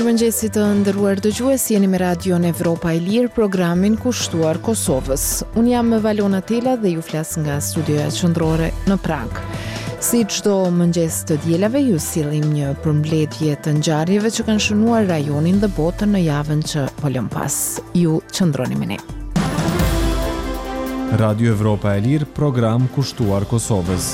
Mirëmëngjesit të nderuar dëgjues, jeni me Radion Evropa e Lirë, programin kushtuar Kosovës. Unë jam Valona Tela dhe ju flas nga studioja qendrore në Prag. Si çdo mëngjes të dielave, ju sillim një përmbledhje të ngjarjeve që kanë shënuar rajonin dhe botën në javën që po lëm pas. Ju qëndroni me ne. Radio Evropa e Lirë, program kushtuar Kosovës.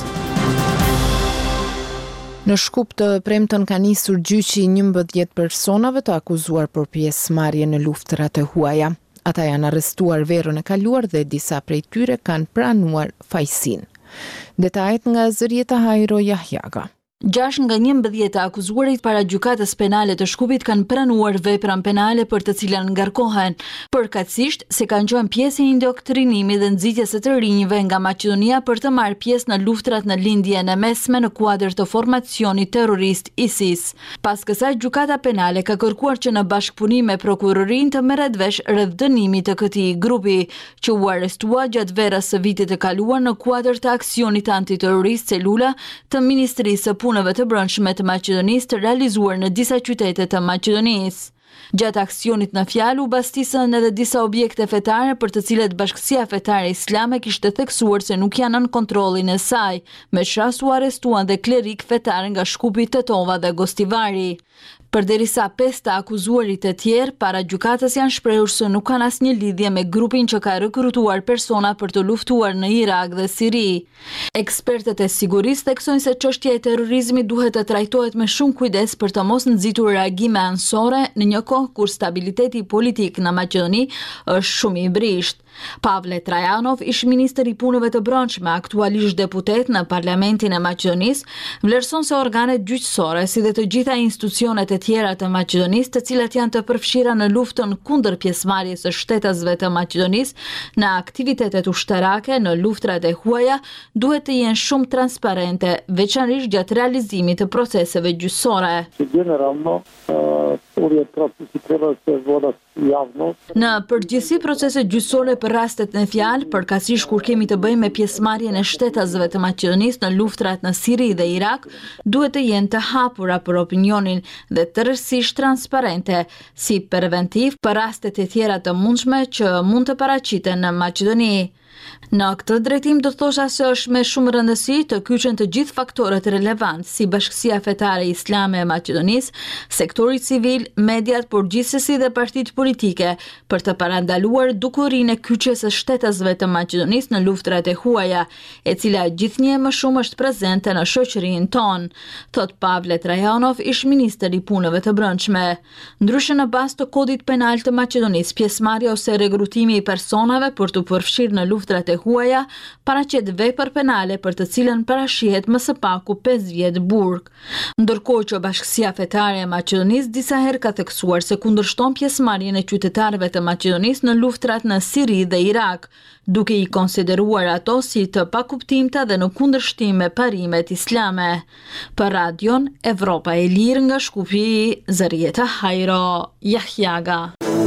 Në Shkup të premten ka nisur gjyqi 11 personave të akuzuar për pjesëmarrje në luftrat e huaja. Ata janë arrestuar verën e kaluar dhe disa prej tyre kanë pranuar fajsinë. Detajet nga Zërieta Hajro Jahjaga. 6 nga 11 të akuzuarit para gjykatës penale të Shkupit kanë pranuar veprën penale për të cilën ngarkohen, përkatësisht se kanë qenë pjesë e indoktrinimit dhe nxitjes së të rinjve nga Maqedonia për të marrë pjesë në luftrat në lindjen e mesme në kuadër të formacionit terrorist ISIS. Pas kësaj, gjykata penale ka kërkuar që në bashkëpunim me prokurorinë të merret vesh rreth dënimit të këtij grupi, që u arrestua gjatë verës së vitit të kaluar në kuadër të aksionit antiterrorist celula të Ministrisë së Punëve të Brendshme të Maqedonisë të realizuar në disa qytete të Maqedonisë. Gjatë aksionit në fjalë u bastisën edhe disa objekte fetare për të cilet Bashkësia Fetare Islame kishte theksuar se nuk janë nën kontrollin e saj, me rast u arrestuan dhe klerik fetar nga Shkupi, Tetova dhe Gostivari. Përderisa 5 të akuzuarit e tjerë para gjykatës janë shprehur se nuk kanë asnjë lidhje me grupin që ka rekrutuar persona për të luftuar në Irak dhe Siri. Ekspertët e sigurisë theksojnë se çështja e terrorizmit duhet të trajtohet me shumë kujdes për të mos nxitur reagime anësore në një kohë kur stabiliteti politik në Maqedoni është shumë i brisht. Pavle Trajanov, ish-ministër i punëve të brendshme, aktualisht deputet në Parlamentin e Maqedonisë, vlerëson se organet gjyqësore, si dhe të gjitha institucionet e tjera të Maqedonisë, të cilat janë të përfshira në luftën kundër pjesëmarrjes së shtetasve të Maqedonisë në aktivitetet ushtarake në luftrat e huaja, duhet të jenë shumë transparente, veçanërisht gjatë realizimit të proceseve gjyqësore. Në përgjithësi, proceset gjyqësore për rastet në fjalë, përkatësisht kur kemi të bëjmë me pjesëmarrjen e shtetasve të Maqedonisë në luftrat në Siri dhe Irak, duhet të jenë të hapura për opinionin dhe tërësisht transparente, si preventiv për rastet e tjera të mundshme që mund të paraqiten në Maqedoni. Në këtë drejtim do thosha se është me shumë rëndësi të kyçen të gjithë faktorët relevant, si Bashkësia Fetare Islame e Maqedonisë, sektori civil, mediat, por gjithsesi dhe partitë politike, për të parandaluar dukurinë e kyçjes së shtetasve të Maqedonisë në luftrat e huaja, e cila gjithnjë më shumë është prezente në shoqërinë tonë, thot Pavle Trajanov, ish-ministër i punëve të brendshme. Ndryshe në bazë të kodit penal të Maqedonisë, pjesëmarrja ose regrutimi i personave për të përfshirë në luftrat e huaja paraqet vepër penale për të cilën parashihet më së paku 5 vjet burg. Ndërkohë që Bashkësia Fetare e Maqedonisë disa herë ka theksuar se kundërshton pjesëmarrjen e qytetarëve të Maqedonisë në luftrat në Siri dhe Irak, duke i konsideruar ato si të pakuptimta dhe në kundërshtim me parimet islame. Për Radion Evropa e Lirë nga Shkupi, Zërieta Hajro Jahjaga.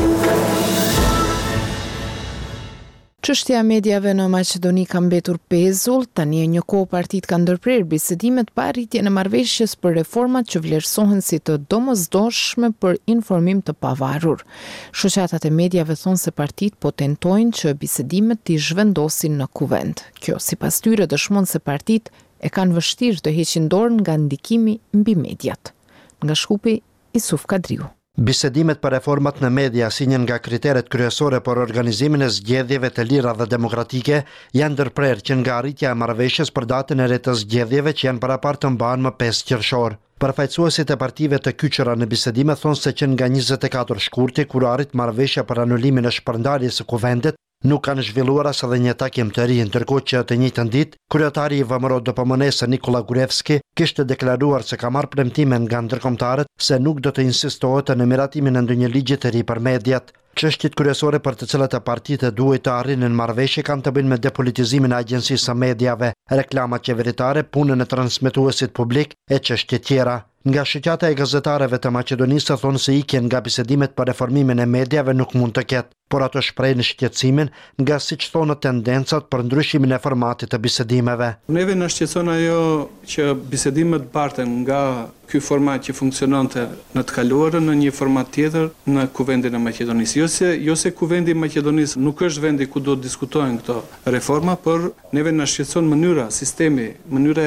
Çështja e mediave në Maqedoni ka mbetur pezull, tani e një kohë partitë kanë ndërprer bisedimet pa arritjen e marrëveshjes për reformat që vlerësohen si të domosdoshme për informim të pavarur. Shoqatat e mediave thonë se partitë po tentojnë që bisedimet t'i zhvendosin në kuvend. Kjo sipas tyre dëshmon se partitë e kanë vështirë të heqin dorën nga ndikimi mbi mediat. Nga Shkupi, Isuf Kadriu. Bisedimet për reformat në media si një nga kriteret kryesore për organizimin e zgjedhjeve të lira dhe demokratike janë ndërprer që nga arritja e marrëveshjes për datën e re të zgjedhjeve që janë parapartë të mbahen më 5 qershor. Përfaqësuesit e partive të kyçura në bisedime thonë se që nga 24 shkurti, kur arrit marrëveshja për anulimin e shpërndarjes së kuvendit, nuk kanë zhvilluar as edhe një takim të ri, ndërkohë që të njëjtën ditë, kryetari i VMRO DPMNE-s Nikola Gurevski kishte deklaruar se ka marrë premtime nga ndërkombëtarët se nuk do të insistohet në miratimin e ndonjë ligji të ri për mediat. Çështjet kryesore për të cilat e partitë duhet të arrinin marrëveshje kanë të bëjnë me depolitizimin e agjencisë së mediave, reklamat qeveritare, punën e transmetuesit publik e çështje tjera. Nga shoqata e gazetarëve të Maqedonisë thonë se ikjen nga bisedimet për reformimin e mediave nuk mund të ketë, por ato shprehin shqetësimin nga siç thonë tendencat për ndryshimin e formatit të bisedimeve. Neve na shqetëson ajo që bisedimet parten nga ky format që funksiononte në të kaluarën në një format tjetër në kuvendin e Maqedonisë. Jo se kuvendi i Maqedonisë nuk është vendi ku do të diskutojnë këto reforma, por neve na shqetëson mënyra, sistemi, mënyra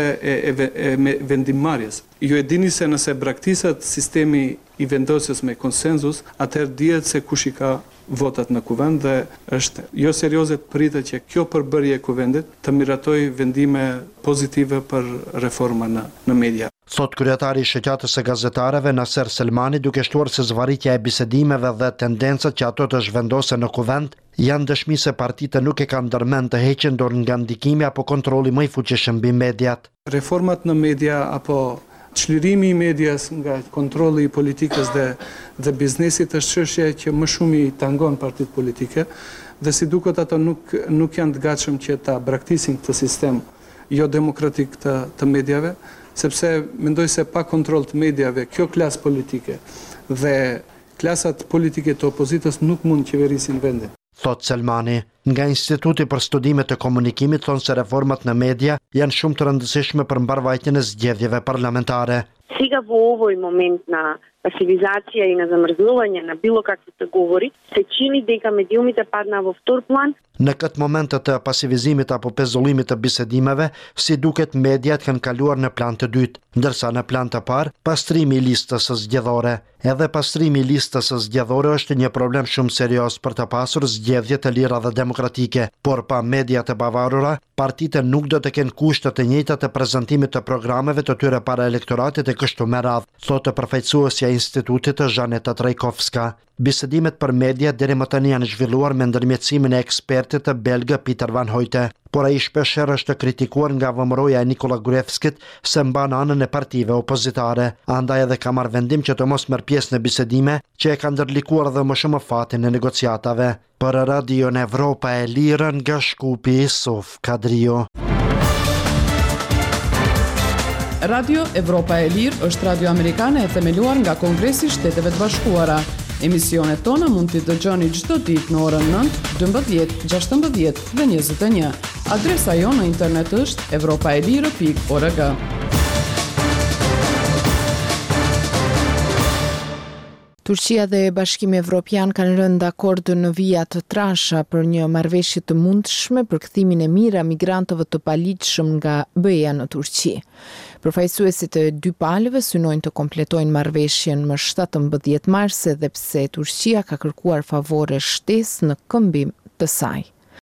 e vendimmarrjes. Ju e dini se nëse braktisat sistemi i vendosjes me konsenzus, atëherë dihet se kush i ka votat në kuvend dhe është jo serioze të pritet që kjo përbërje e kuvendit të miratoj vendime pozitive për reforma në media. Thot kryetari i shoqatës së gazetarëve Naser Selmani, duke shtuar se zvarritja e bisedimeve dhe tendencat që ato të zhvendosen në kuvend janë dëshmi se partitë nuk e kanë ndërmend të heqen dorë nga ndikimi apo kontrolli më i fuqishëm mbi mediat. Reformat në media apo çlirimi i medias nga kontrolli i politikës dhe biznesit është çështje që më shumë i tangon partitë politike dhe si duket ato nuk janë të gatshëm që ta braktisin këtë sistem jo demokratik të mediave, sepse mendoj se pa kontroll të mediave kjo klasë politike dhe klasat politike të opozitës nuk mund qeverisin vendin. Thot Selmani, nga Instituti për Studimet të Komunikimit thonë se reformat në media janë shumë të rëndësishme për mbarvajtjen e zgjedhjeve parlamentare. Сега во овој момент на пасивизација и на замрзување на било какви të govori, se čini дека mediumите padna во втор план. Në këtë moment të pasivizimit apo pezullimit të bisedimeve, si duket mediat kanë kaluar në plan të dytë, ndërsa në plan të parë, pastrimi i listës së zgjedhore. Edhe pastrimi i listës së zgjedhore është një problem shumë serios për të pasur zgjedhje të lira dhe demokratike, por pa media të bavarura, partitë nuk do të kenë kushte të njëjta të prezantimit të programeve të tyre para elektoratit e kështu me radhë, thotë përfaqësuesja e institutit Zhaneta Trajkovska. Bisedimet për media deri më tani janë zhvilluar me ndërmjetësimin e ekspertit të belgë Pieter van Hooyte, por ai shpeshherë është kritikuar nga vëmëroja e Nikola Gruevskit se mban anën e partive opozitare. Andaj edhe ka marrë vendim që të mos merr pjesë në bisedime që e kanë ndërlikuar edhe më shumë fatin e negociatave. Për Radio Evropa e Lirë nga Shkupi, Sof Kadrio. Radio Evropa e Lirë është radio amerikane e themeluar nga Kongresi i Shteteve të Bashkuara. Emisionet tona mund t'i dëgjoni çdo ditë në orën 9, 12, 16 dhe 21. Adresa jonë në internet është evropaelire.org. Turqia dhe Bashkimi Evropian kanë rënë dakord në vija të trasha për një marrëveshje të mundshme për kthimin e mirë a migrantëve të paligjshëm nga BE-ja në Turqi. Përfaqësuesit e dy palëve synojnë të kompletojnë marrëveshjen më 17 mars edhe pse Turqia ka kërkuar favore shtesë në këmbim të saj.